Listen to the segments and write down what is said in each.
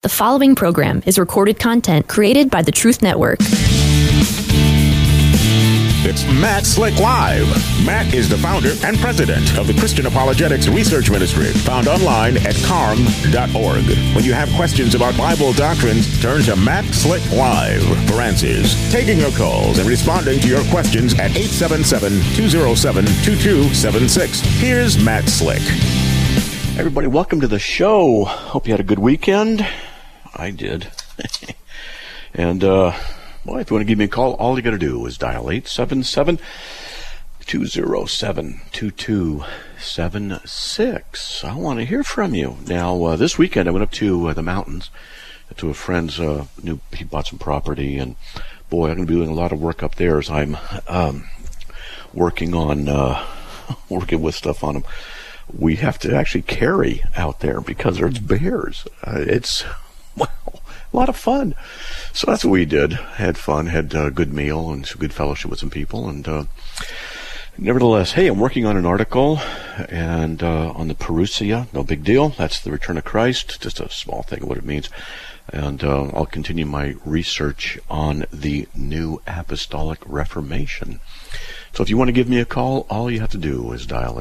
The following program is recorded content created by the Truth Network. It's Matt Slick Live. Matt is the founder and president of the Christian Apologetics Research Ministry, found online at carm.org. When you have questions about Bible doctrines, turn to Matt Slick Live for answers. Taking your calls and responding to your questions at 877-207-2276. Here's Matt Slick. Everybody, welcome to the show. Hope you had a good weekend. I did. And, well, if you want to give me a call, all you got to do is dial 877-207-2276. I want to hear from you. Now, this weekend I went up to the mountains to a friend's, he bought some property, and boy, I'm going to be doing a lot of work up there as I'm working with stuff on them. We have to actually carry out there because there's bears. It's, wow, a lot of fun. So that's what we did. Had fun, had a good meal and some good fellowship with some people. And nevertheless, hey, I'm working on an article and on the parousia. No big deal. That's the return of Christ. Just a small thing of what it means. And I'll continue my research on the New Apostolic Reformation. So if you want to give me a call, all you have to do is dial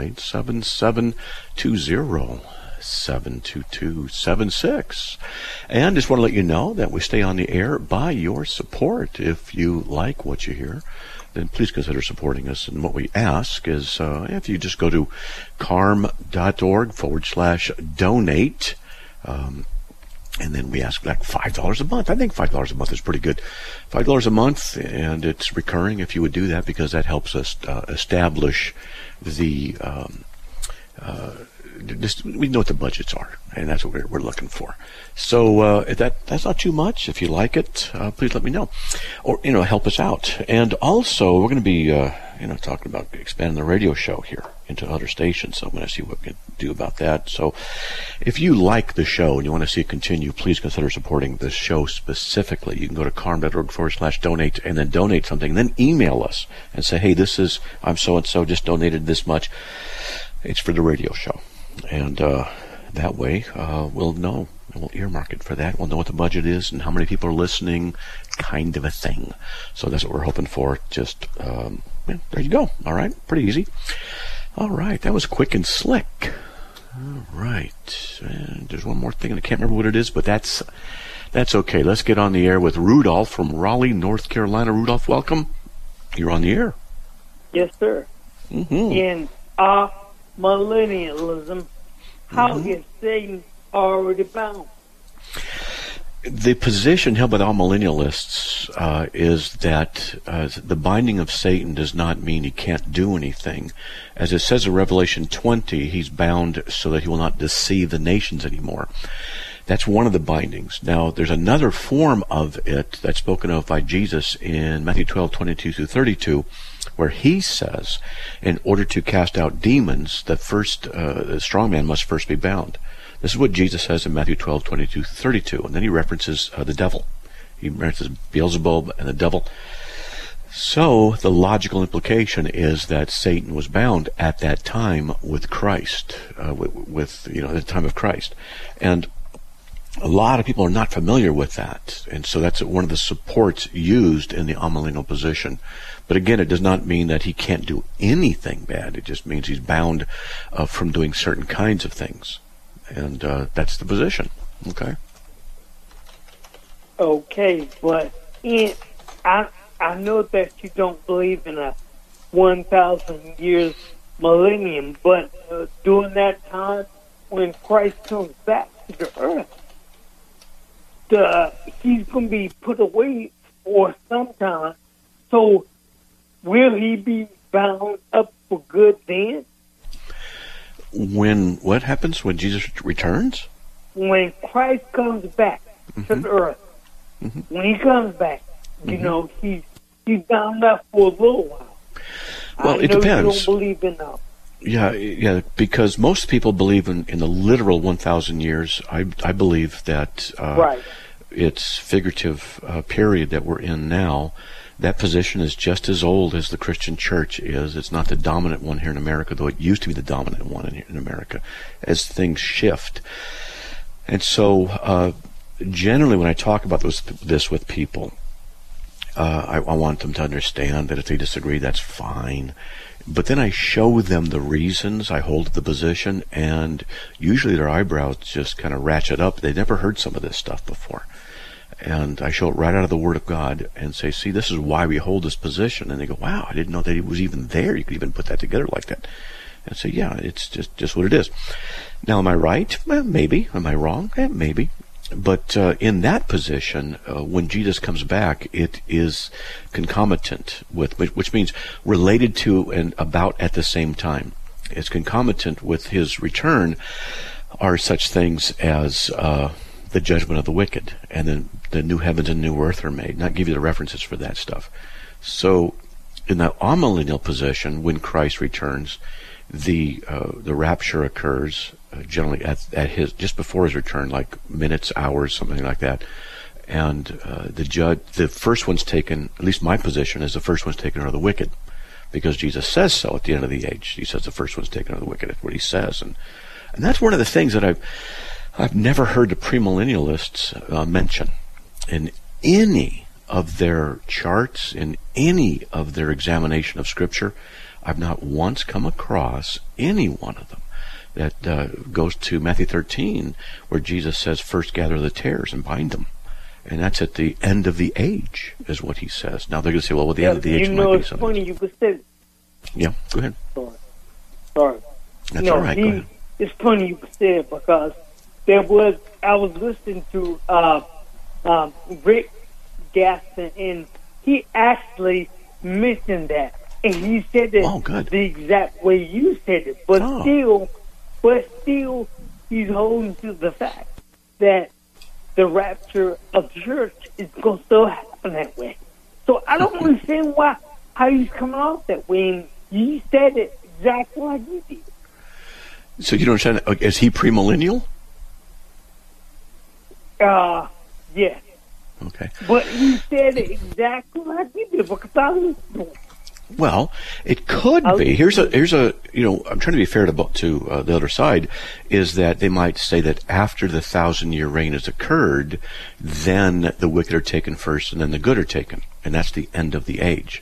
877-207-2276. And just want to let you know that we stay on the air by your support. If you like what you hear, then please consider supporting us. And what we ask is if you just go to carm.org/donate, and then we ask like $5 a month. I think $5 a month is pretty good. $5 a month, and it's recurring if you would do that, because that helps us establish the, we know what the budgets are, and that's what we're looking for. So if that's not too much. If you like it, please let me know, or help us out. And also, we're going to be talking about expanding the radio show here into other stations. So I'm going to see what we can do about that. So if you like the show and you want to see it continue, please consider supporting the show specifically. You can go to carm.org/donate and then donate something, and then email us and say, hey, I'm so-and-so, just donated this much. It's for the radio show. And that way we'll know, and we'll earmark it for that. We'll know what the budget is and how many people are listening, kind of a thing. So that's what we're hoping for. Just, there you go. All right. Pretty easy. All right. That was quick and slick. All right. And there's one more thing, and I can't remember what it is, but that's okay. Let's get on the air with Rudolph from Raleigh, North Carolina. Rudolph, welcome. You're on the air. Yes, sir. Mm-hmm. In millennialism, how is Satan already bound? The position held by the all-millennialists is that the binding of Satan does not mean he can't do anything. As it says in Revelation 20, he's bound so that he will not deceive the nations anymore. That's one of the bindings. Now, there's another form of it that's spoken of by Jesus in Matthew 12:22-32, where he says, in order to cast out demons, the strong man must first be bound. This is what Jesus says in Matthew 12:22-32, and then he references the devil. He references Beelzebub and the devil. So the logical implication is that Satan was bound at that time with Christ, at the time of Christ, and a lot of people are not familiar with that, and so that's one of the supports used in the amillennial position. But again, it does not mean that he can't do anything bad. It just means he's bound from doing certain kinds of things. And that's the position. Okay. Okay, but I know that you don't believe in a 1,000 years millennium, but during that time when Christ comes back to the earth, he's going to be put away for some time. So will he be bound up for good then? When what happens when Jesus returns? When Christ comes back to the earth, when he comes back, he's bound up for a little while. Well, it depends. You don't believe in that. Yeah, because most people believe in the literal 1,000 years. I believe that right. It's figurative period that we're in now. That position is just as old as the Christian church is. It's not the dominant one here in America, though it used to be the dominant one in America as things shift. And so generally when I talk about this with people, I want them to understand that if they disagree, that's fine. But then I show them the reasons I hold the position, and usually their eyebrows just kind of ratchet up. They've never heard some of this stuff before. And I show it right out of the Word of God and say, see, this is why we hold this position. And they go, wow, I didn't know that it was even there. You could even put that together like that. And I say, yeah, it's just what it is. Now, am I right? Well, maybe. Am I wrong? Maybe. But in that position, when Jesus comes back, it is concomitant with, which means related to and about at the same time. It's concomitant with his return are such things as the judgment of the wicked, and then the new heavens and new earth are made. And I'll give you the references for that stuff. So in the amillennial position, when Christ returns, the rapture occurs generally at his just before his return, like minutes, hours, something like that. And the first one's taken. At least my position is the first one's taken are the wicked, because Jesus says so at the end of the age. He says the first one's taken are the wicked. That's what he says, and that's one of the things that I've never heard the premillennialists mention in any of their charts, in any of their examination of Scripture. I've not once come across any one of them that goes to Matthew 13, where Jesus says, first gather the tares and bind them. And that's at the end of the age, is what he says. Now they're going to say, well, the end of the age might be something. Funny you could say. Yeah, go ahead. Sorry. That's all right, go ahead. It's funny you could say it, because I was listening to Rick Gaston, and he actually mentioned that. And he said it the exact way you said it, but still, he's holding to the fact that the rapture of the church is going to still happen that way. So I don't understand how he's coming off that way, and you said it exactly like you did. So you don't understand? Is he premillennial? Yes. Okay. But he said it exactly like you did, because I was doing. Well, it could be. Here's a. I'm trying to be fair to the other side, is that they might say that after the 1,000-year reign has occurred, then the wicked are taken first, and then the good are taken, and that's the end of the age.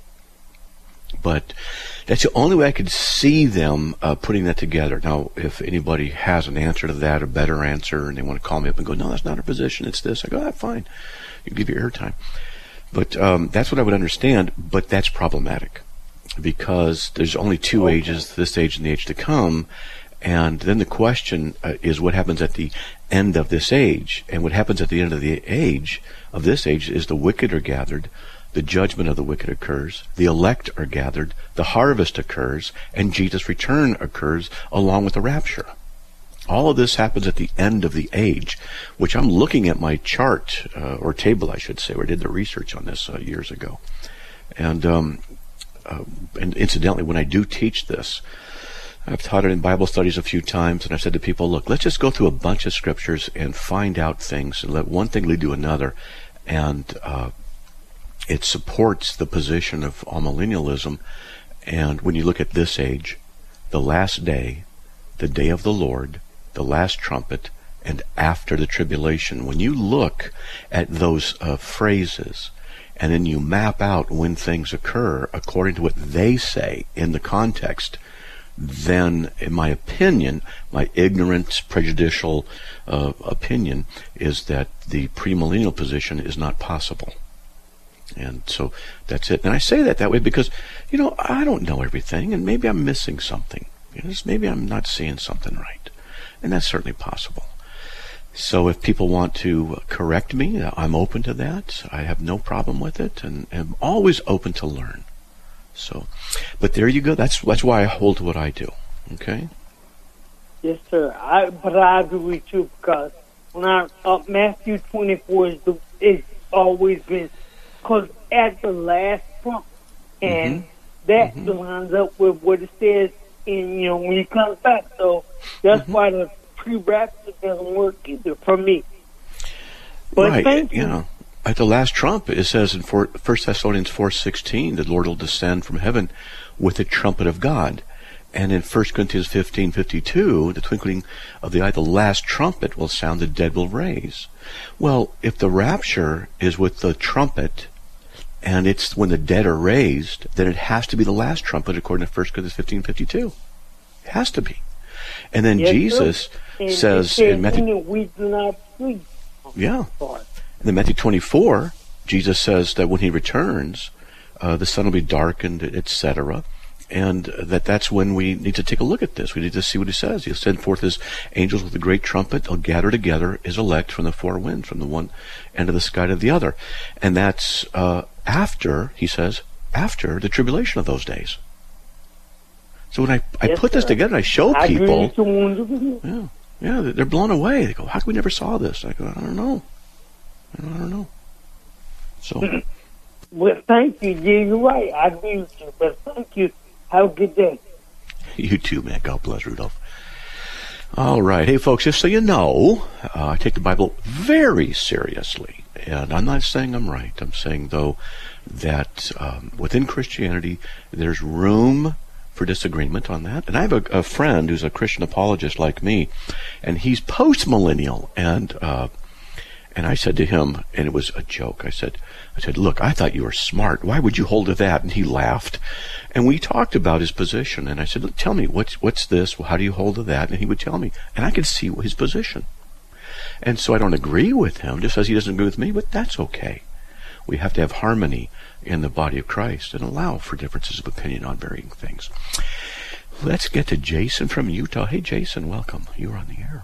But that's the only way I could see them putting that together. Now, if anybody has an answer to that, a better answer, and they want to call me up and go, no, that's not our position, it's this, I go, fine. You give your airtime. But that's what I would understand, but that's problematic, because there's only two ages, this age and the age to come, and then the question is what happens at the end of this age. And what happens at the end of the age, of this age, is the wicked are gathered, the judgment of the wicked occurs, the elect are gathered, the harvest occurs, and Jesus' return occurs along with the rapture. All of this happens at the end of the age, which I'm looking at my chart, or table, I should say, where I did the research on this years ago. And incidentally, when I do teach this, I've taught it in Bible studies a few times, and I've said to people, look, let's just go through a bunch of scriptures and find out things, and let one thing lead to another. And it supports the position of amillennialism. And when you look at this age, the last day, the day of the Lord, the last trumpet, and after the tribulation, when you look at those phrases, and then you map out when things occur according to what they say in the context, then, in my opinion, my ignorant, prejudicial opinion, is that the premillennial position is not possible. And so that's it. And I say that way because, I don't know everything, and maybe I'm missing something. Maybe I'm not seeing something right. And that's certainly possible. So if people want to correct me, I'm open to that. I have no problem with it, and I'm always open to learn. So, but there you go. That's why I hold to what I do. Okay? Yes, sir. But I agree with you, because when Matthew 24 is always been, because at the last trump, and that lines up with what it says in, when he comes back. So that's why the pre-rapture doesn't work either for me. But right. Thank you. At the last trump, it says in 1 Thessalonians 4:16, the Lord will descend from heaven with the trumpet of God, And in 1 Corinthians 15:52, the twinkling of the eye, the last trumpet will sound, the dead will raise. Well, if the rapture is with the trumpet, and it's when the dead are raised, then it has to be the last trumpet according to 1 Corinthians 15:52. It has to be. And then Jesus says in Matthew... We do not sleep. Yeah. In Matthew 24, Jesus says that when he returns, the sun will be darkened, etc., and that's when we need to take a look at this. We need to see what he says. He'll send forth his angels with a great trumpet. He'll gather together his elect from the four winds, from the one end of the sky to the other. And that's after, he says, after the tribulation of those days. So when I put this together and I show people, they're blown away. They go, how come we never saw this? I go, I don't know. So... Well, thank you. Yeah, you're right. I agree with you, but thank you. Have a good day. You too, man. God bless, Rudolph. All right. Hey, folks, just so you know, I take the Bible very seriously. And I'm not saying I'm right. I'm saying, though, that within Christianity, there's room for disagreement on that. And I have a friend who's a Christian apologist like me, and he's post-millennial. And I said to him, and it was a joke, I said, look, I thought you were smart. Why would you hold to that? And he laughed. And we talked about his position. And I said, look, tell me, what's this? Well, how do you hold to that? And he would tell me. And I could see his position. And so I don't agree with him, just as he doesn't agree with me, but that's okay. We have to have harmony in the body of Christ and allow for differences of opinion on varying things. Let's get to Jason from Utah. Hey, Jason, welcome. You're on the air.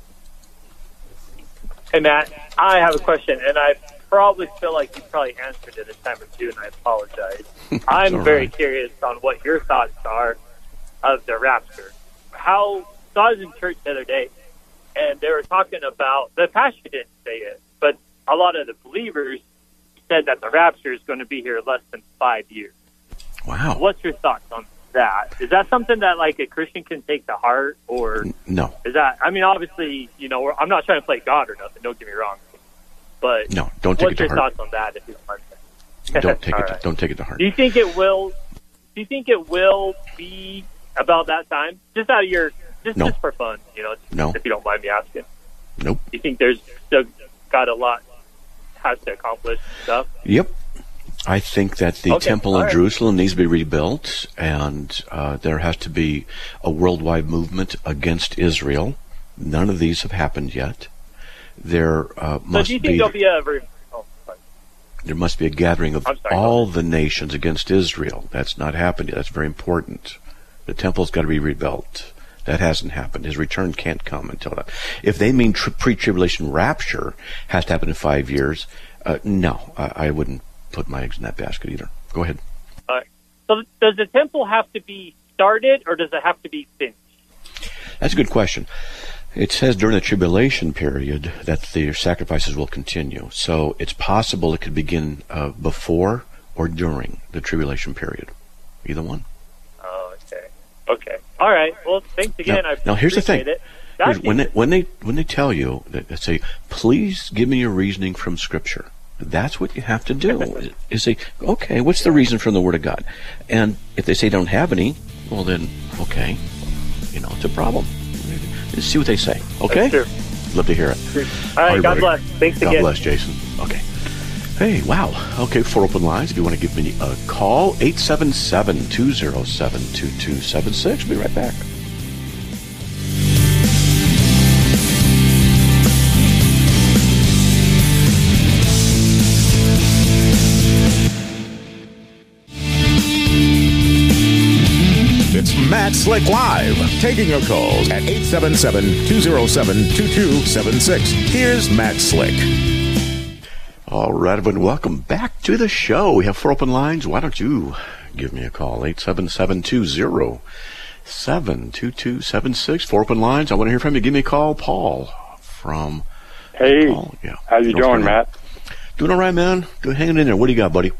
Hey, Matt, I have a question, and I probably feel like you probably answered it a time or two, and I apologize. I'm very curious on what your thoughts are of the rapture. So I was in church the other day, and they were talking about, the pastor didn't say it, but a lot of the believers said that the rapture is going to be here less than 5 years. Wow. What's your thoughts on that? Is that something that, like, a Christian can take to heart, or no? Is that? I mean, obviously, I'm not trying to play God or nothing. Don't get me wrong, but no, don't take it to heart. What's your thoughts on that? If you don't mind? Don't take it to heart. Do you think it will? Do you think it will be about that time? Just out of your, just for fun, No. If you don't mind me asking. Nope. You think there's still got a lot has to accomplish stuff? Yep. I think that the temple in Jerusalem needs to be rebuilt, and there has to be a worldwide movement against Israel. None of these have happened yet. There must do you think there'll be there must be a gathering of all the nations against Israel. That's not happened yet. That's very important. The temple's got to be rebuilt. That hasn't happened. His return can't come until that. If they mean pre-tribulation rapture has to happen in 5 years, no, I wouldn't put my eggs in that basket either. Go ahead. All right. So does the temple have to be started, or does it have to be finished? That's a good question. It says during the tribulation period that the sacrifices will continue. So it's possible it could begin before or during the tribulation period. Either one. Oh, okay. All right. Well, thanks again. Now here's the thing. When they tell you, they say, please give me your reasoning from Scripture. That's what you have to do. Is say, okay, what's the reason from the Word of God? And if they say don't have any, well then, okay, it's a problem. Let's see what they say. Okay? Love to hear it. All right, God bless. Thanks again. God bless, Jason. Okay. Hey, wow. Okay, 4 open lines. If you want to give me a call, 877-207-2276. Be right back. It's Matt Slick Live, taking your calls at 877-207-2276. Here's Matt Slick. All right, everyone, welcome back to the show. We have 4 open lines. Why don't you give me a call, 877-207-2276. 4 open lines. I want to hear from you. Give me a call, Paul from... Hey, Paul. Yeah. How you doing, Matt? Doing all right, man. Hanging in there. What do you got, buddy?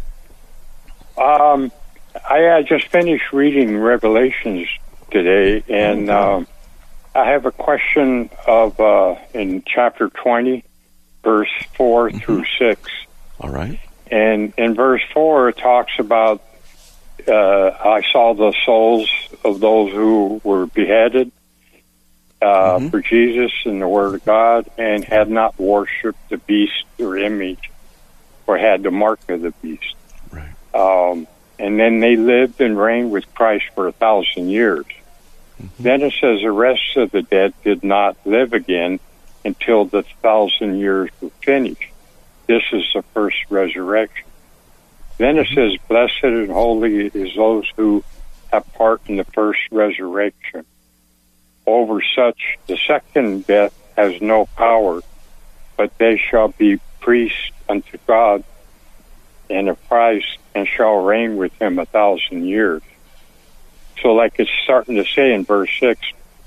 I just finished reading Revelations today, and I have a question of in chapter 20, verse 4 through 6. All right. And in verse 4, it talks about I saw the souls of those who were beheaded for Jesus and the Word of God, and had not worshipped the beast or image, or had the mark of the beast. Right. And then they lived and reigned with Christ for 1,000 years. Then it says the rest of the dead did not live again until the 1,000 years were finished. This is the first resurrection. Then it says, blessed and holy is those who have part in the first resurrection. Over such, the second death has no power, but they shall be priests unto God and of Christ, and shall reign with him 1,000 years. So like it's starting to say in verse 6,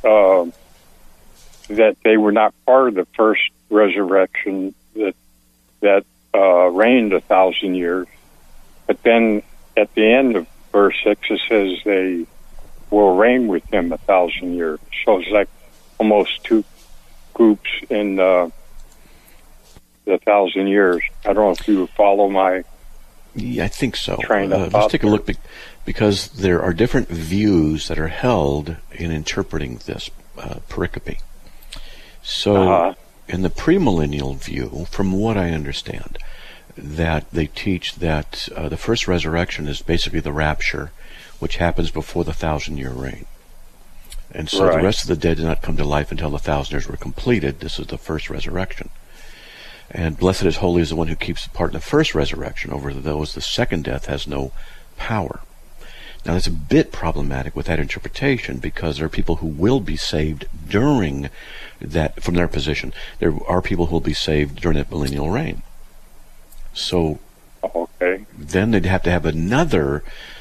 that they were not part of the first resurrection that reigned 1,000 years. But then at the end of verse 6, it says they will reign with him 1,000 years. So it's like almost two groups in the 1,000 years. I don't know if you follow my... Yeah, I think so. Let's take a look, because there are different views that are held in interpreting this pericope. So, in the premillennial view, from what I understand, that they teach that the first resurrection is basically the rapture, which happens before the 1,000-year reign. And so the rest of the dead did not come to life until the 1,000 years were completed. This is the first resurrection. And blessed is holy is the one who keeps part in the first resurrection. Over those, the second death has no power. Now, that's a bit problematic with that interpretation, because there are people who will be saved during that, from their position. There are people who will be saved during that millennial reign. So then they'd have to have another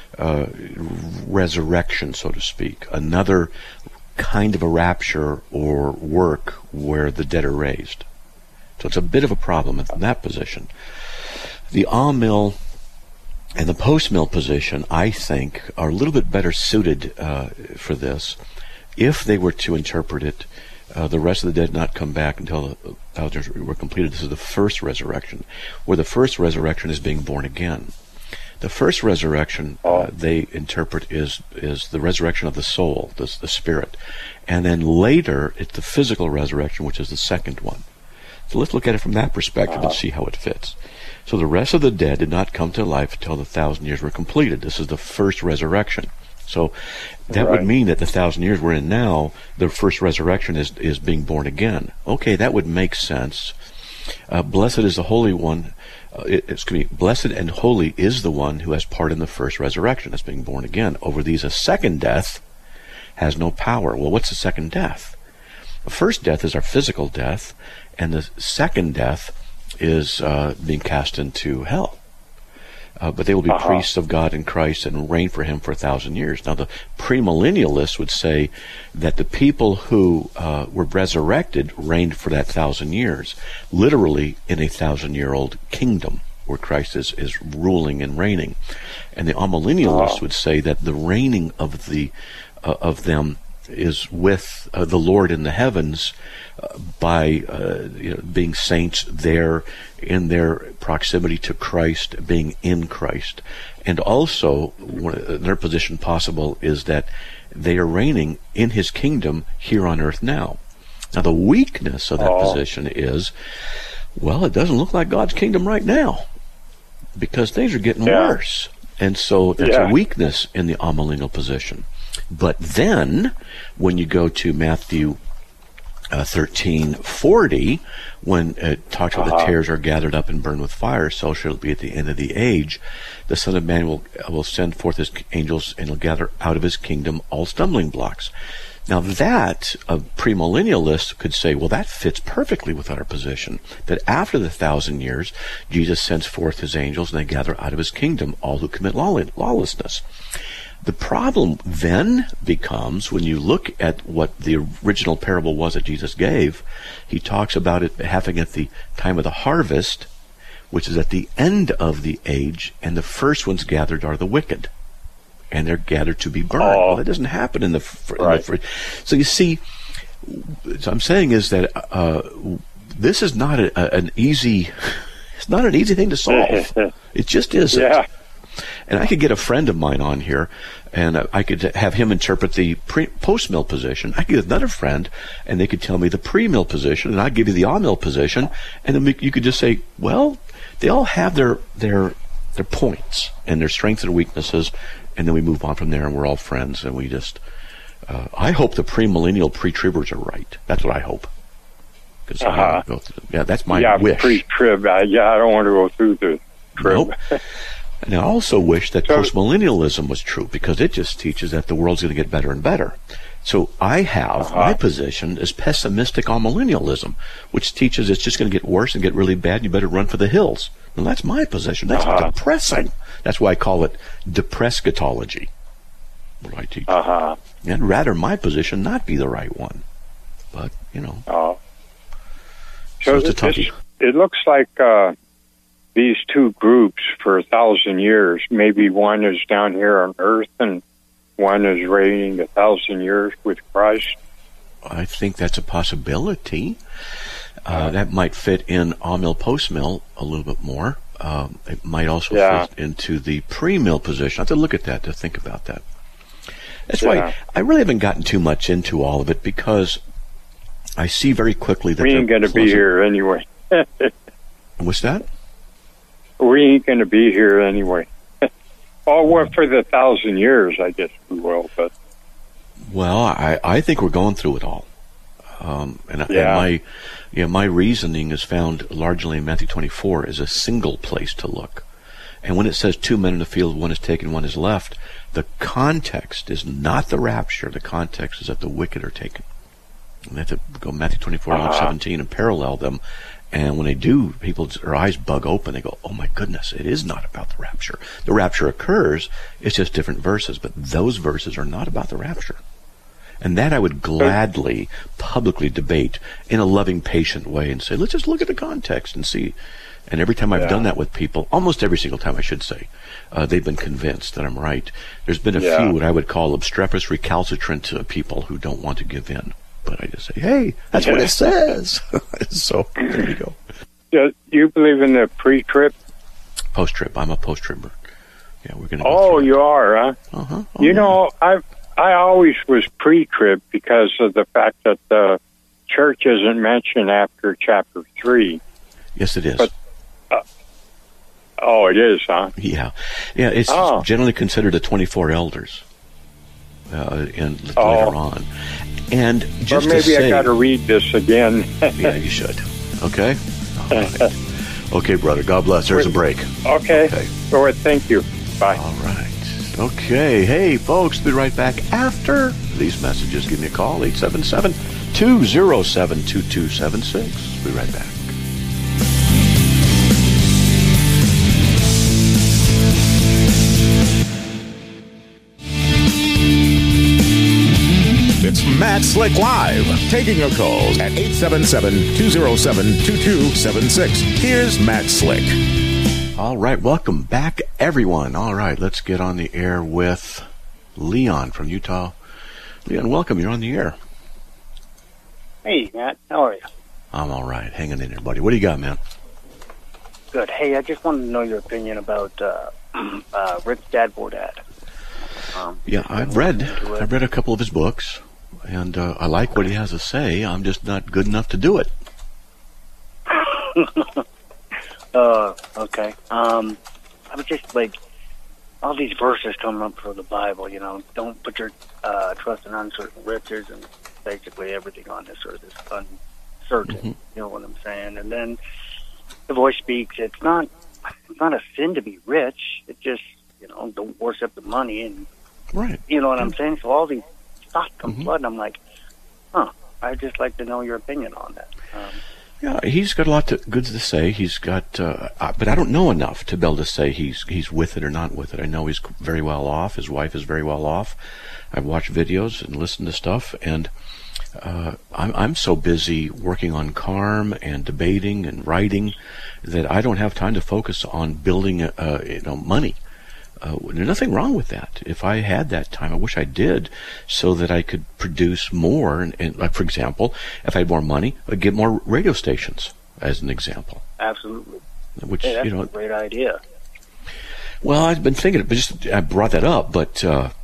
resurrection, so to speak, another kind of a rapture or work where the dead are raised. So it's a bit of a problem in that position. The amill and the post-mill position, I think, are a little bit better suited for this. If they were to interpret it, the rest of the dead not come back until the 1,000 years were completed. This is the first resurrection, where the first resurrection is being born again. The first resurrection they interpret is the resurrection of the soul, the spirit. And then later, it's the physical resurrection, which is the second one. So let's look at it from that perspective and see how it fits. So the rest of the dead did not come to life until the 1,000 years were completed. This is the first resurrection. So that would mean that the 1,000 years we're in now, the first resurrection is being born again. Okay, that would make sense. Blessed is the Holy One. Blessed and holy is the one who has part in the first resurrection, that's being born again. Over these, a second death has no power. Well, what's the second death? The first death is our physical death, and the second death is being cast into hell. But they will be priests of God in Christ and reign for him for 1,000 years. Now, the premillennialists would say that the people who were resurrected reigned for that 1,000 years, literally in a 1,000-year-old kingdom where Christ is ruling and reigning. And the amillennialists would say that the reigning of them is with the Lord in the heavens by being saints there in their proximity to Christ, being in Christ. And also, their position possible is that they are reigning in his kingdom here on earth now. Now, the weakness of that position is, well, it doesn't look like God's kingdom right now, because things are getting worse. And so that's a weakness in the amillennial position. But then, when you go to Matthew 13:40, when it talks about the tares are gathered up and burned with fire, so shall it be at the end of the age. The Son of Man will send forth his angels, and will gather out of his kingdom all stumbling blocks. Now that, a premillennialist could say, well, that fits perfectly with our position, that after the 1,000 years, Jesus sends forth his angels, and they gather out of his kingdom all who commit lawlessness. The problem then becomes, when you look at what the original parable was that Jesus gave, he talks about it happening at the time of the harvest, which is at the end of the age, and the first ones gathered are the wicked, and they're gathered to be burned. Well, that doesn't happen in the first. So you see, what I'm saying is that this is not an easy, it's not an easy thing to solve. It just isn't. And I could get a friend of mine on here, and I could have him interpret the post-mill position. I could get another friend, and they could tell me the pre-mill position, and I'd give you the on-mill position, and then you could just say, well, they all have their points and their strengths and weaknesses, and then we move on from there, and we're all friends, and we just... I hope the premillennial pre-tribbers are right. That's what I hope. That's my wish. Pre-trib. I don't want to go through the trib. Nope. And I also wish that postmillennialism was true, because it just teaches that the world's going to get better and better. So I have my position is pessimistic amillennialism, which teaches it's just going to get worse and get really bad. And you better run for the hills. And that's my position. That's depressing. That's why I call it deprescatology. What I teach. I'd rather my position not be the right one, but So it's a toughie. It looks like these two groups for 1,000 years, maybe one is down here on earth and one is reigning 1,000 years with Christ. I think that's a possibility. That might fit in Amil post-mill a little bit more. It might also fit into the pre-mill position. I have to look at that to think about that. That's why I really haven't gotten too much into all of it, because I see very quickly that we ain't going to be here anyway. What's that? We ain't going to be here anyway. For the 1,000 years, I guess we will. But I think we're going through it all. And my reasoning is found largely in Matthew 24 as a single place to look. And when it says 2 men in the field, one is taken, one is left, the context is not the rapture. The context is that the wicked are taken. And they have to go Matthew 24 and Luke 17 and parallel them. And when they do, their eyes bug open. They go, oh my goodness, it is not about the rapture. The rapture occurs. It's just different verses. But those verses are not about the rapture. And that I would gladly publicly debate in a loving, patient way and say, let's just look at the context and see. And every time I've done that with people, almost every single time I should say, they've been convinced that I'm right. There's been a few what I would call obstreperous, recalcitrant people who don't want to give in. But I just say, hey, that's what it says. So there you go. Do you believe in the pre-trib? Post-trib. I'm a post-tribber. Yeah, we're going to go through you are, huh? Know, I always was pre-trib because of the fact that the church isn't mentioned after chapter 3. Yes, it is. But, it is, huh? Yeah. It's generally considered the 24 elders later on. And just maybe to say, I got to read this again. Yeah, you should. Okay? All right. Okay, brother. God bless. There's a break. Okay. All right. Thank you. Bye. All right. Okay. Hey, folks, be right back after these messages. Give me a call, 877-207-2276. Be right back. It's Matt Slick Live, taking your calls at 877-207-2276. Here's Matt Slick. All right, welcome back, everyone. All right, let's get on the air with Leon from Utah. Leon, welcome. You're on the air. Hey, Matt. How are you? I'm all right. Hanging in there, buddy. What do you got, man? Good. Hey, I just wanted to know your opinion about Rick Dadbordad. I've read a couple of his books, and I like what he has to say. I'm just not good enough to do it. Okay. I was just like, all these verses coming up for the Bible, don't put your trust in uncertain riches, and basically everything on this earth is uncertain. Mm-hmm. You know what I'm saying? And then the voice speaks. It's not a sin to be rich. It just, don't worship the money, and right. You know what I'm saying? So all these thoughts come flooding. I'm like, I'd just like to know your opinion on that. He's got a lot good to say. He's got, but I don't know enough to be able to say he's with it or not with it. I know he's very well off. His wife is very well off. I've watched videos and listened to stuff, and I'm so busy working on CARM and debating and writing that I don't have time to focus on building, money. There's nothing wrong with that. If I had that time, I wish I did, so that I could produce more. And like, for example, if I had more money, I'd get more radio stations, as an example. Absolutely. Which, that's a great idea. Well, I've been thinking, but I brought that up, but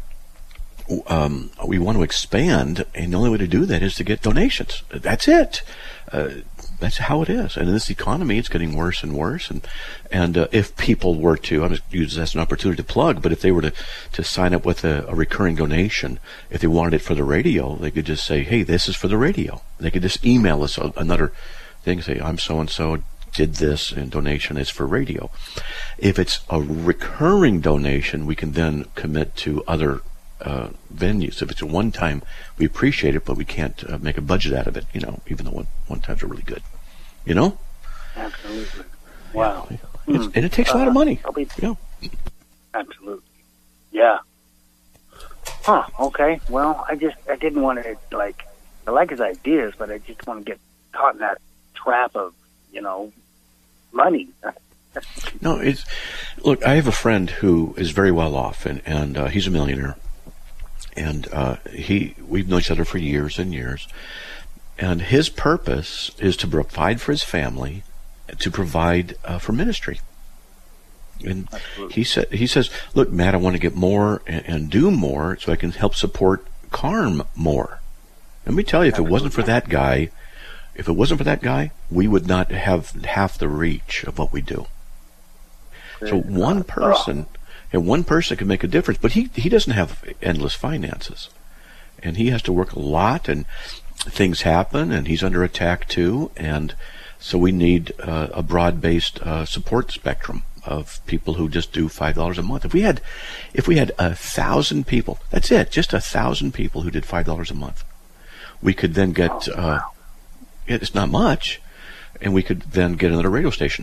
we want to expand, and the only way to do that is to get donations. That's it. That's how it is. And in this economy, it's getting worse and worse. And if people were to, I'm just use this as an opportunity to plug, but if they were to sign up with a recurring donation, if they wanted it for the radio, they could just say, hey, this is for the radio. They could just email us another thing, say, I'm so-and-so, did this, and donation is for radio. If it's a recurring donation, we can then commit to other venues. If it's a one-time, we appreciate it, but we can't make a budget out of it, even though one-times are really good. Absolutely. Wow. Yeah. And it takes a lot of money. Absolutely. Yeah. Huh. Okay. Well, I didn't want to, I like his ideas, but I just want to get caught in that trap of, money. No, look, I have a friend who is very well off, and he's a millionaire. And we've known each other for years and years. And his purpose is to provide for his family, to provide for ministry. And he says, look, Matt, I want to get more and do more so I can help support CARM more. Let me tell you, if it wasn't for that guy, we would not have half the reach of what we do. So one person can make a difference, but he doesn't have endless finances. And he has to work a lot, and things happen, and he's under attack too, and so we need a broad-based support spectrum of people who just do $5 a month. If we had 1,000 people, that's it, just 1,000 people who did $5 a month, we could then get, it's not much, and we could then get another radio station.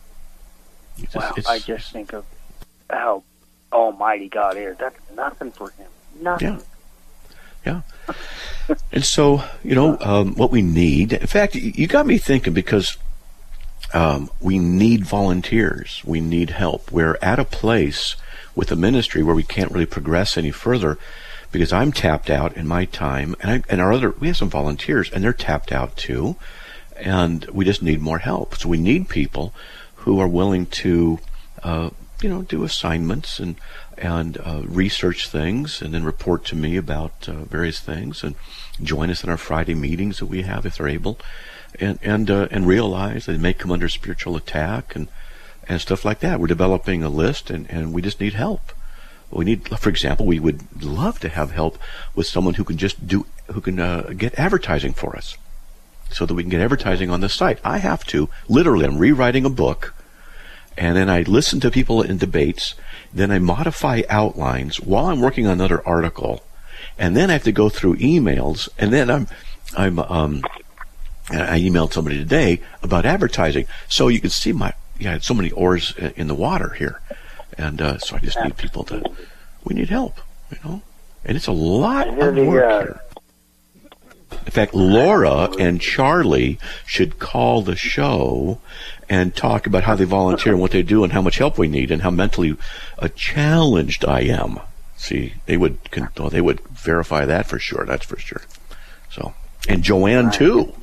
I just think of how almighty God is. That's nothing for him. Nothing. Yeah. And so, what we need, in fact, you got me thinking, because we need volunteers. We need help. We're at a place with the ministry where we can't really progress any further because I'm tapped out in my time, and we have some volunteers, and they're tapped out too, and we just need more help. So we need people who are willing to, do assignments and research things, and then report to me about various things, and join us in our Friday meetings that we have if they're able, and realize they may come under spiritual attack and stuff like that. We're developing a list, and we just need help. We need, for example, we would love to have help with someone who can get advertising for us, so that we can get advertising on the site. I'm rewriting a book, and then I listen to people in debates, then I modify outlines while I'm working on another article, and then I have to go through emails, and then I emailed somebody today about advertising, so you can see so many oars in the water here, and so I just need people we need help, and it's a lot of work here. In fact, Laura and Charlie should call the show and talk about how they volunteer and what they do and how much help we need and how mentally challenged I am. See, they would verify that for sure. That's for sure. So, and Joanne too.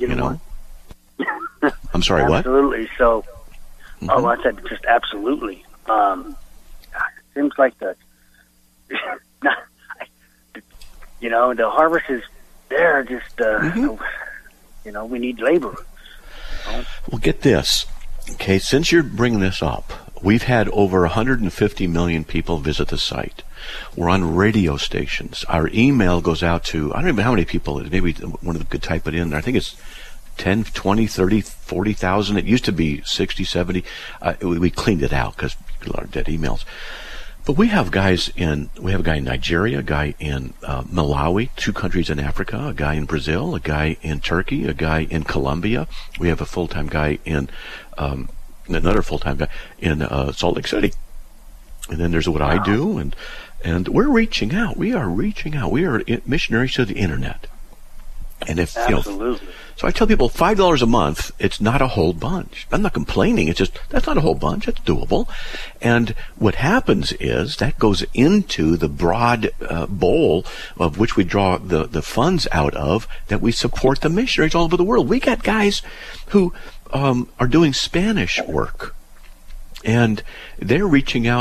I'm sorry. Absolutely. What? So, I said just absolutely. It seems like the harvest is there. Just we need laborers. Well, get this. Okay, since you're bringing this up, we've had over 150 million people visit the site. We're on radio stations. Our email goes out to, I don't even know how many people, maybe one of them could type it in. I think it's 10, 20, 30, 40,000. It used to be 60, 70. We cleaned it out because a lot of dead emails. But we have a guy in Nigeria, a guy in Malawi, 2 countries in Africa, a guy in Brazil, a guy in Turkey, a guy in Colombia. We have a full-time guy another full-time guy in Salt Lake City. And then there's what I do, and we're reaching out. We are reaching out. We are missionaries to the internet. And if absolutely. So I tell people $5 a month, it's not a whole bunch. I'm not complaining. It's just, that's not a whole bunch. It's doable. And what happens is that goes into the broad bowl of which we draw the funds out of, that we support the missionaries all over the world. We got guys who are doing Spanish work, and they're reaching out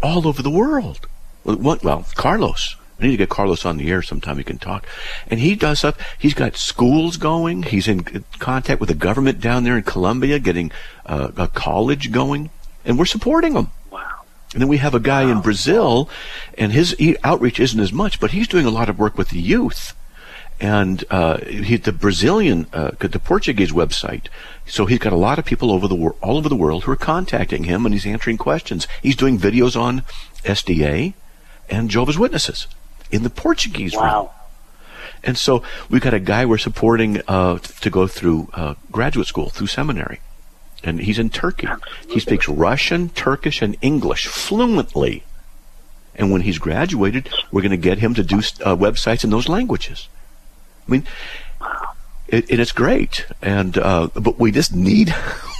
all over the world. Well, Carlos. I need to get Carlos on the air sometime. He can talk. And he does stuff. He's got schools going. He's in contact with the government down there in Colombia, getting a college going. And we're supporting him. Wow. And then we have a guy in Brazil, and his outreach isn't as much, but he's doing a lot of work with the youth. And the Brazilian, the Portuguese website. So he's got a lot of people all over the world who are contacting him, and he's answering questions. He's doing videos on SDA and Jehovah's Witnesses in the Portuguese realm. And so we've got a guy we're supporting to go through graduate school, through seminary. And he's in Turkey. Absolutely. He speaks Russian, Turkish, and English fluently. And when he's graduated, we're going to get him to do websites in those languages. I mean, it's great. And but we just need...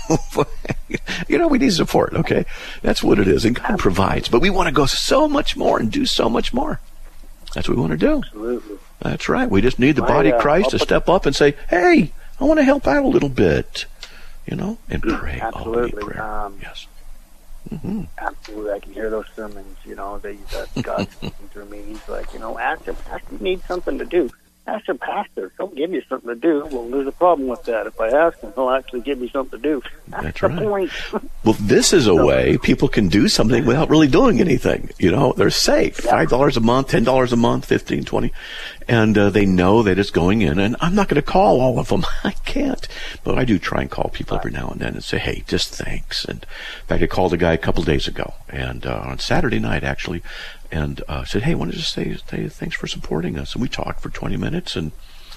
we need support, okay? That's what it is, and God provides. But we want to go so much more and do so much more. That's what we want to do. Absolutely. That's right. We just need the body of Christ to step up and say, hey, I want to help out a little bit, and pray. Absolutely. Prayer. Yes. Mm-hmm. Absolutely. I can hear those sermons, that God's speaking through me. He's like, ask your pastor, you need something to do. Ask your pastor. Don't give you something to do. Well, there's a problem with that. If I ask him, he'll actually give me something to do. That's the point. Well, this is a way people can do something without really doing anything. They're safe. $5 a month, $10 a month, $15, $20. And they know that it's going in. And I'm not going to call all of them. I can't. But I do try and call people every now and then and say, hey, just thanks. And in fact, I called a guy a couple days ago, and on Saturday night, actually, and said, hey, I wanted to say thanks for supporting us. And we talked for 20 minutes, and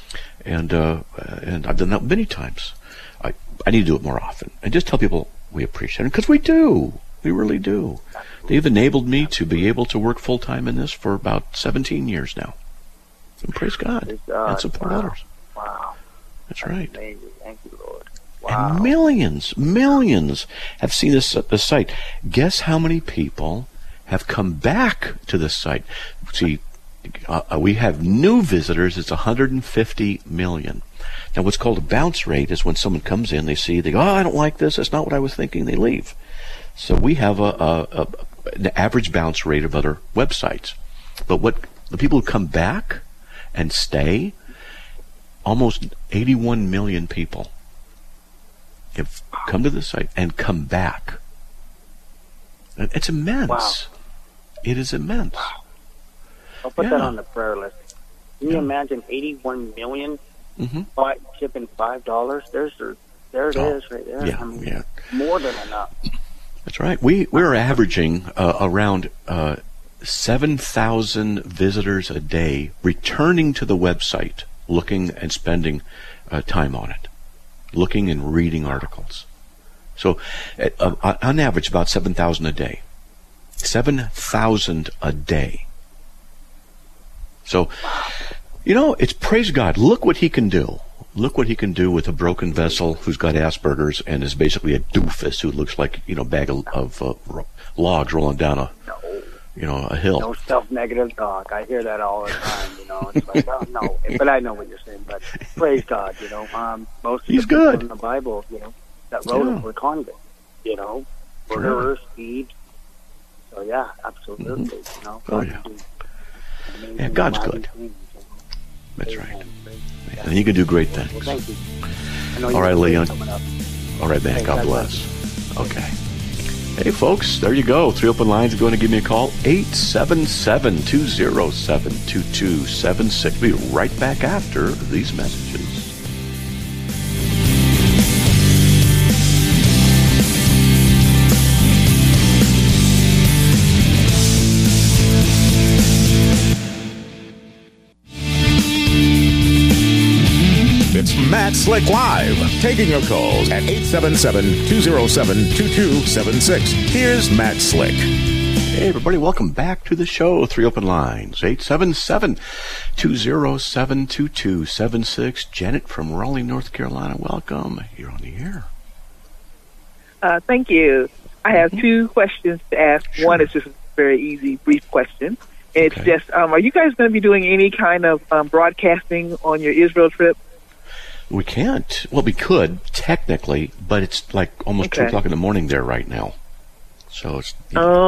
I've done that many times. I need to do it more often. And just tell people we appreciate it, because we do. We really do. They've enabled me to be able to work full-time in this for about 17 years now. And praise God. And support others. Wow. That's right. Amazing. Thank you, Lord. Wow. And millions have seen this site. Guess how many people have come back to the site? See, we have new visitors. It's 150 million. Now, what's called a bounce rate is when someone comes in, they go, I don't like this. That's not what I was thinking. They leave. So we have an average bounce rate of other websites. But what the people who come back and stay, almost 81 million people have come to the site and come back. It's immense. Wow. It is immense. Wow. I'll put that on the prayer list. Can you imagine 81 million shipping $5? There it is right there. Yeah, more than enough. That's right. We're averaging around 7,000 visitors a day returning to the website, looking and spending time on it, looking and reading articles. So, on average, about 7,000 a day. 7,000 a day. So, it's praise God. Look what He can do. Look what He can do with a broken vessel who's got Asperger's and is basically a doofus who looks like, a bag of logs rolling down a hill. No self-negative talk. I hear that all the time, It's like, oh, no. But I know what you're saying. But praise God, most of the people in the Bible, that wrote them were convicts, murderers, thieves. So, yeah, absolutely, Yeah, God's good. That's right. And He can do great things. Well, thank you. All right, Leon. All right, man. God bless. Okay. Hey, folks, there you go. 3 open lines. If you want to give me a call, 877-207-2276. We'll be right back after these messages. It's Matt Slick Live, taking your calls at 877-207-2276. Here's Matt Slick. Hey, everybody, welcome back to the show. 3 open lines, 877-207-2276. Janet from Raleigh, North Carolina, welcome. You're on the air. Thank you. I have 2 questions to ask. Sure. One is just a very easy, brief question. It's just, are you guys going to be doing any kind of broadcasting on your Israel trip? We can't. Well, we could, technically, but it's like almost 2 o'clock in the morning there right now. So it's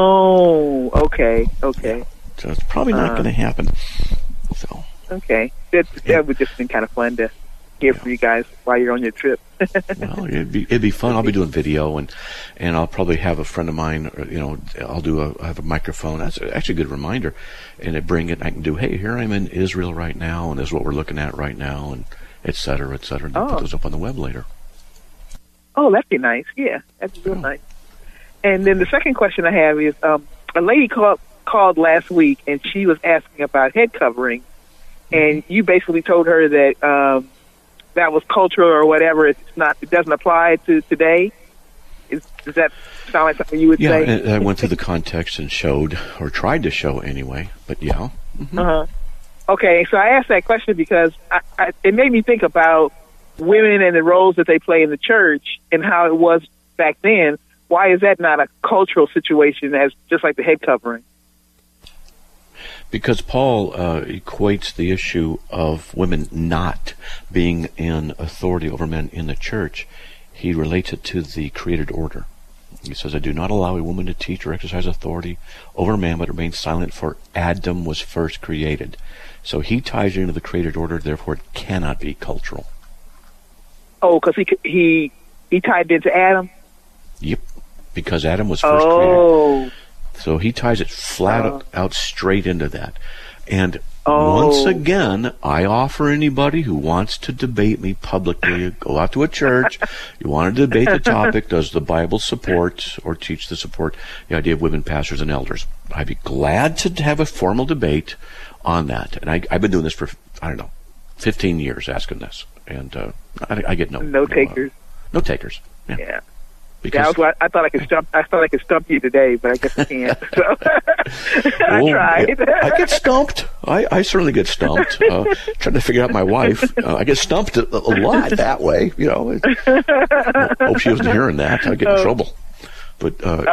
okay. So it's probably not going to happen. So okay, that would just been kind of fun to hear from you guys while you're on your trip. Well, it'd be fun. I'll be doing video, and I'll probably have a friend of mine. I'll have a microphone. That's actually a good reminder, and bring it. I can do. Hey, here I'm in Israel right now, and this is what we're looking at right now, and et cetera, et cetera. And put those up on the web later. Oh, that'd be nice. Yeah, that'd be real nice. And then the second question I have is, a lady called last week, and she was asking about head covering, and you basically told her that that was cultural or whatever. It doesn't apply to today. Does that sound like something you would say? Yeah, I went through the context and showed, or tried to show anyway. But yeah. Mm-hmm. Okay, so I asked that question because it made me think about women and the roles that they play in the church and how it was back then. Why is that not a cultural situation as just like the head covering? Because Paul equates the issue of women not being in authority over men in the church. He relates it to the created order. He says, I do not allow a woman to teach or exercise authority over a man, but remain silent, for Adam was first created. So he ties it into the created order, therefore it cannot be cultural. Oh, because he tied it into Adam? Yep, because Adam was first created. So he ties it flat out straight into that. And once again, I offer anybody who wants to debate me publicly, go out to a church, you want to debate the topic, does the Bible support or teach the support the idea of women pastors and elders? I'd be glad to have a formal debate on that. And I've been doing this for, 15 years asking this. And I get no takers. No takers. Yeah. Because I thought I could stump you today, but I guess I can't. So I tried. I get stumped. I certainly get stumped. Trying to figure out my wife. I get stumped a lot that way. Hope she wasn't hearing that. I get in trouble. But But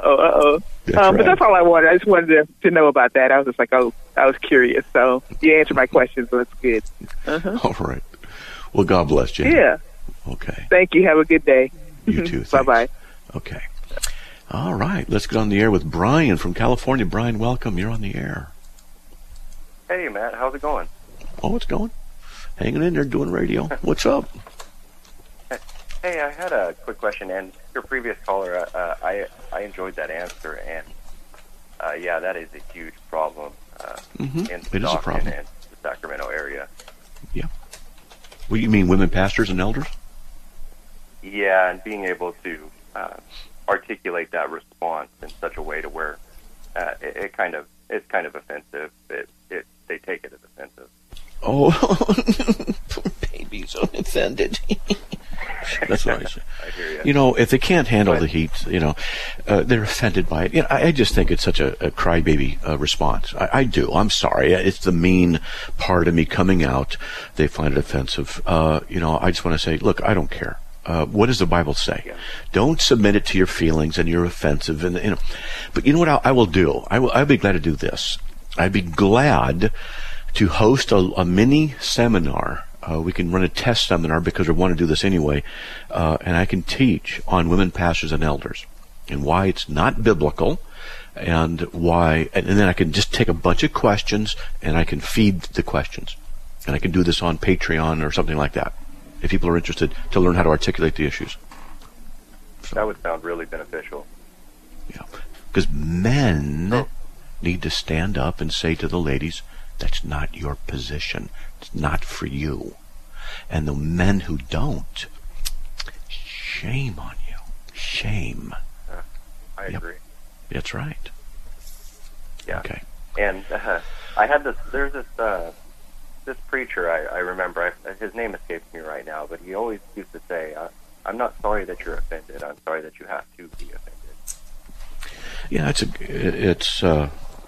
that's all I wanted. I just wanted to know about that. I was just like, I was curious. So you answered my question, so that's good. All right. Well, God bless you. Yeah. Okay. Thank you. Have a good day. You too. Bye-bye. Okay. All right. Let's get on the air with Brian from California. Brian, welcome. You're on the air. Hey, Matt. How's it going? Oh, it's going. Hanging in there, doing radio. What's up? Hey, I had a quick question. And your previous caller, I enjoyed that answer. And, that is a huge problem in Stockton and the Sacramento area. Yeah. What do you mean, women pastors and elders? Yeah, and being able to articulate that response in such a way to where it's kind of offensive. They take it as offensive. Oh, poor babies are offended. That's what I say. I hear you. If they can't handle the heat, they're offended by it. I just think it's such a crybaby response. I do. I'm sorry. It's the mean part of me coming out. They find it offensive. I just want to say, look, I don't care. What does the Bible say? Yeah. Don't submit it to your feelings and you're offensive. But you know what I will do? I'll be glad to do this. I'd be glad to host a mini seminar. We can run a test seminar because we want to do this anyway. And I can teach on women pastors and elders and why it's not biblical and why, and then I can just take a bunch of questions and I can feed the questions. And I can do this on Patreon or something like that, if people are interested to learn how to articulate the issues. So, that would sound really beneficial. Yeah, because men need to stand up and say to the ladies, that's not your position. It's not for you. And the men who don't, shame on you. Shame. I agree. That's right. Yeah. Okay. And I had there's this preacher, I remember, his name escapes me right now, but he always used to say, I'm not sorry that you're offended, I'm sorry that you have to be offended. Yeah,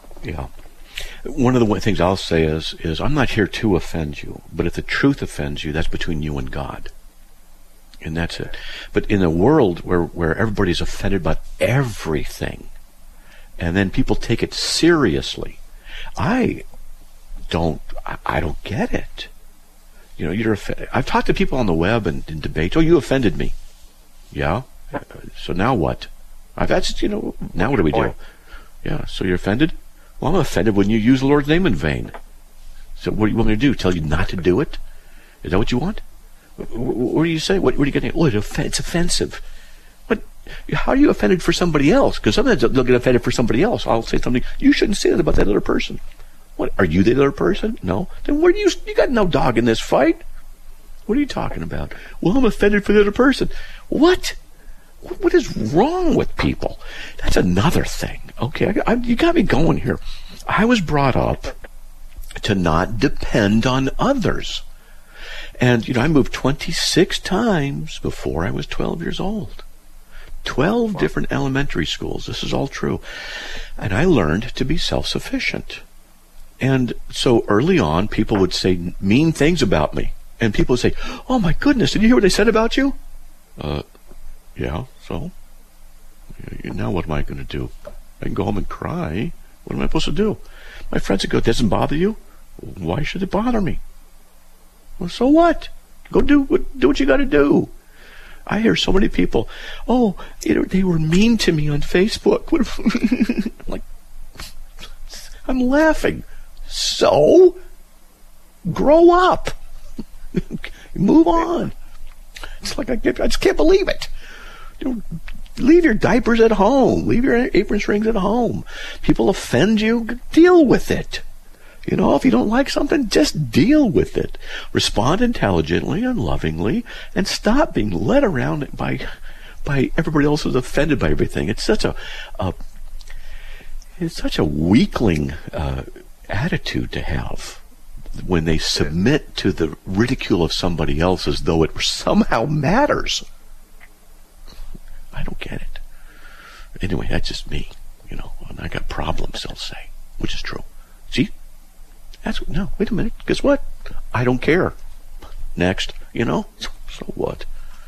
one of the things I'll say is I'm not here to offend you, but if the truth offends you, that's between you and God. And that's it. But in a world where everybody's offended by everything, and then people take it seriously, I don't get it. I've talked to people on the web and in debates. Oh, you offended me. Yeah. So now what? That's, now what do we do? Yeah, so you're offended? Well, I'm offended when you use the Lord's name in vain. So what do you want me to do? Tell you not to do it? Is that what you want? What do you say? What are you getting? Oh, it's offensive. But how are you offended for somebody else? Because sometimes they'll get offended for somebody else. I'll say something, you shouldn't say that about that other person. What, are you the other person? No. Then what are you got no dog in this fight? What are you talking about? Well, I'm offended for the other person. What? What is wrong with people? That's another thing. Okay, you got me going here. I was brought up to not depend on others. And, I moved 26 times before I was 12 years old. 12 different elementary schools. This is all true. And I learned to be self-sufficient. And so early on, people would say mean things about me. And people would say, oh my goodness, did you hear what they said about you? Yeah, so? Now what am I going to do? I can go home and cry. What am I supposed to do? My friends would go, it doesn't bother you? Why should it bother me? Well, so what? Go do what you got to do. I hear so many people, they were mean to me on Facebook. I'm laughing. So? Grow up. Move on. It's like I just can't believe it. Leave your diapers at home. Leave your apron strings at home. People offend you. Deal with it. If you don't like something, just deal with it. Respond intelligently and lovingly, and stop being led around by everybody else who's offended by everything. It's such a weakling attitude to have when they submit to the ridicule of somebody else as though it somehow matters. I don't get it. Anyway, that's just me, and I got problems, they'll say, which is true. See? No, wait a minute. Guess what? I don't care. Next, so what?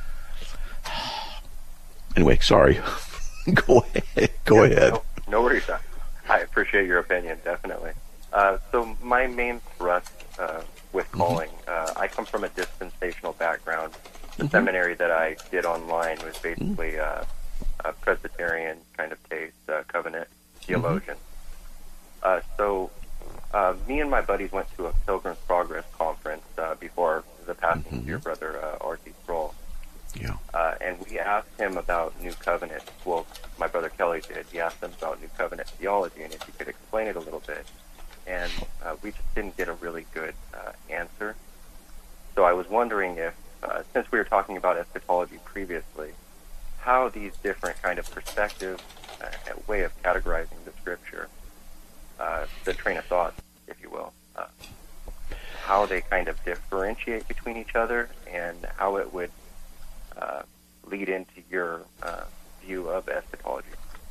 Anyway, sorry. Go ahead. No worries. I appreciate your opinion, definitely. So my main thrust with calling, I come from a dispensational background. The seminary that I did online was basically a Presbyterian kind of case, covenant theologian. So me and my buddies went to a Pilgrim's Progress conference before the passing of your brother, R.T. Sproul. Yeah. And we asked him about New Covenant. Well, my brother Kelly did. He asked him about New Covenant theology and if he could explain it a little bit. And we just didn't get a really good answer. So I was wondering if, since we were talking about eschatology previously, how these different kind of perspectives, way of categorizing the Scripture, the train of thought, if you will, how they kind of differentiate between each other and how it would lead into your view of eschatology.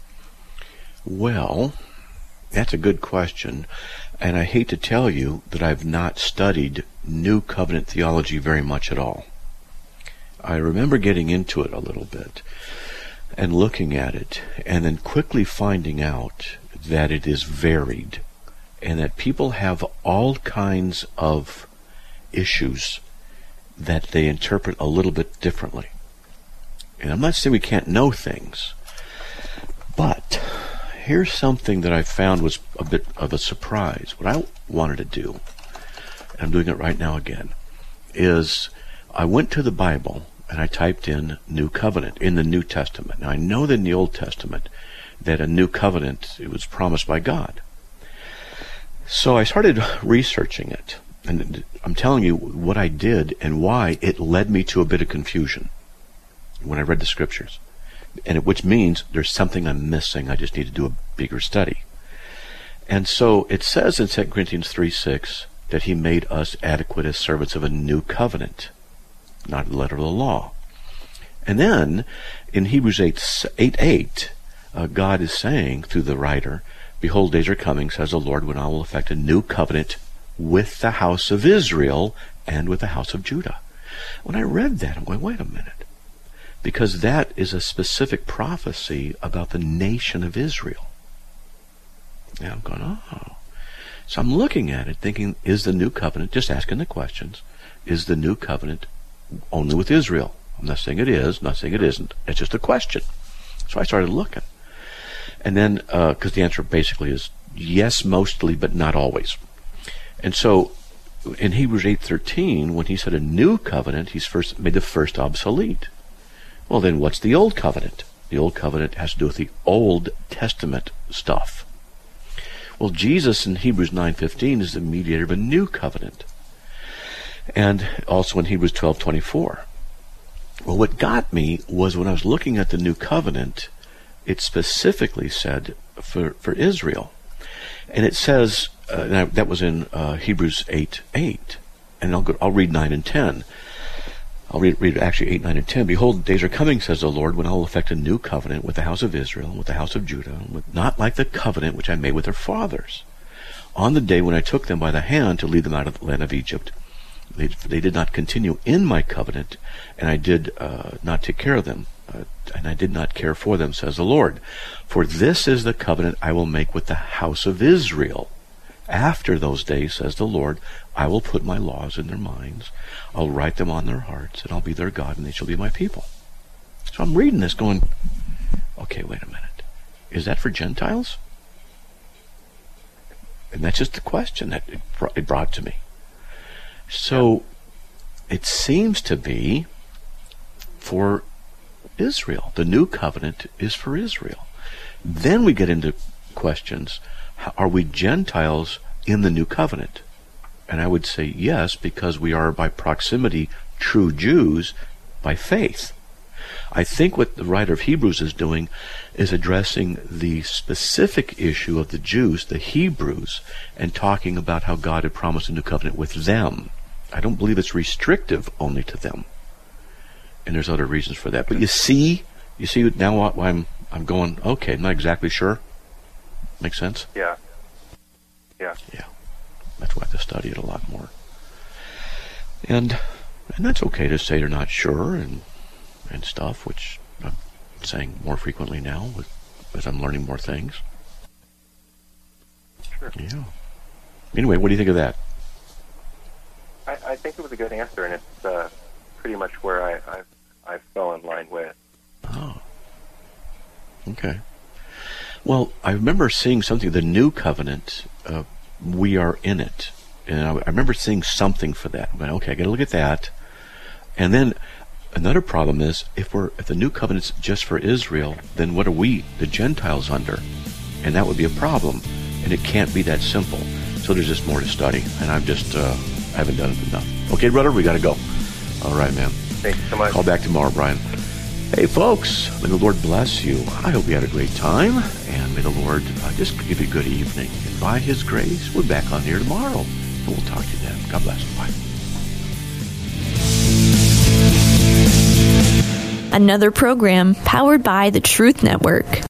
Well, that's a good question, and I hate to tell you that I've not studied New Covenant theology very much at all. I remember getting into it a little bit and looking at it, and then quickly finding out that it is varied and that people have all kinds of issues that they interpret a little bit differently. And I'm not saying we can't know things, but here's something that I found was a bit of a surprise. What I wanted to do, and I'm doing it right now again, is I went to the Bible and I typed in New Covenant in the New Testament. Now I know that in the Old Testament that a new covenant, it was promised by God. So I started researching it, and I'm telling you what I did and why it led me to a bit of confusion when I read the Scriptures. Which means there's something I'm missing. I just need to do a bigger study. And so it says in 2 Corinthians 3:6 that he made us adequate as servants of a new covenant, not the letter of the law. And then in Hebrews 8:8, God is saying through the writer, behold, days are coming, says the Lord, when I will effect a new covenant with the house of Israel and with the house of Judah. When I read that, I'm going, wait a minute. Because that is a specific prophecy about the nation of Israel. And I'm going, oh. So I'm looking at it thinking, is the new covenant, just asking the questions, is the new covenant only with Israel? I'm not saying it is, not saying it isn't. It's just a question. So I started looking. And then, because the answer basically is yes, mostly, but not always. And so in Hebrews 8:13, when he said a new covenant, he's first made the first obsolete. Well, then what's the old covenant? The old covenant has to do with the Old Testament stuff. Well, Jesus in Hebrews 9:15 is the mediator of a new covenant. And also in Hebrews 12:24. Well, what got me was when I was looking at the new covenant, it specifically said for Israel. And it says, that was in Hebrews 8:8. And I'll read 9 and 10. I'll read actually 8, 9, and 10. Behold, days are coming, says the Lord, when I will effect a new covenant with the house of Israel, and with the house of Judah, not like the covenant which I made with their fathers. On the day when I took them by the hand to lead them out of the land of Egypt, they did not continue in my covenant, and I did not take care of them, and I did not care for them, says the Lord. For this is the covenant I will make with the house of Israel. After those days, says the Lord, I will put my laws in their minds, I'll write them on their hearts, and I'll be their God, and they shall be my people. So I'm reading this going, okay, wait a minute. Is that for Gentiles? And that's just the question that it brought to me. So it seems to be for Israel. The new covenant is for Israel. Then we get into questions. Are we Gentiles in the new covenant? And I would say yes, because we are by proximity true Jews by faith. I think what the writer of Hebrews is doing is addressing the specific issue of the Jews, the Hebrews, and talking about how God had promised a new covenant with them. I don't believe it's restrictive only to them. And there's other reasons for that. But you see now I'm going, okay, I'm not exactly sure. Make sense? Yeah. That's why I have to study it a lot more. And that's okay to say you're not sure and stuff, which I'm saying more frequently now as I'm learning more things. Sure. Yeah. Anyway, what do you think of that? I think it was a good answer, and it's pretty much where I fell in line with. Oh. Okay. Well, I remember seeing something, the new covenant, we are in it. And I remember seeing something for that. I went, okay, I got to look at that. And then another problem is, if the new covenant's just for Israel, then what are we, the Gentiles, under? And that would be a problem. And it can't be that simple. So there's just more to study. And I haven't done it enough. Okay, brother, we got to go. All right, man. Thanks so much. Call back tomorrow, Brian. Hey, folks, may the Lord bless you. I hope you had a great time, and may the Lord just give you a good evening. And by His grace, we're back on here tomorrow, and we'll talk to you then. God bless. Bye. Another program powered by the Truth Network.